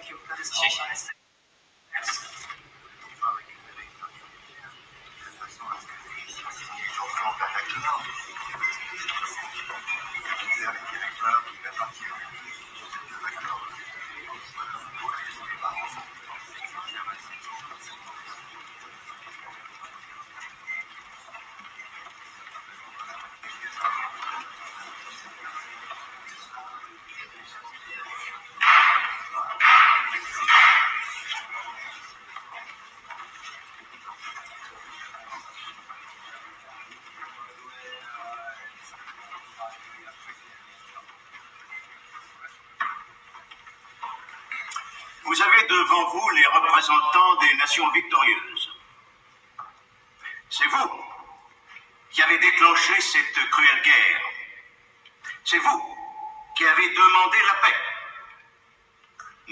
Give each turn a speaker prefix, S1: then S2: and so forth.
S1: Vous avez devant vous les représentants des nations victorieuses. C'est vous qui avez déclenché cette cruelle guerre. C'est vous qui avez demandé la paix.